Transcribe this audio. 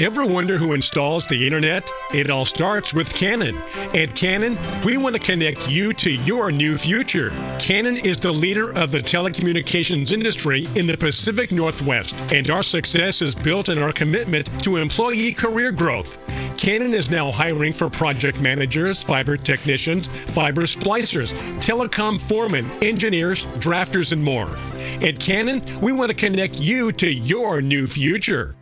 Ever wonder who installs the internet? It all starts with Canon. At Canon, we want to connect you to your new future. Canon is the leader of the telecommunications industry in the Pacific Northwest, and our success is built on our commitment to employee career growth. Canon is now hiring for project managers, fiber technicians, fiber splicers, telecom foremen, engineers, drafters, and more. At Canon, we want to connect you to your new future.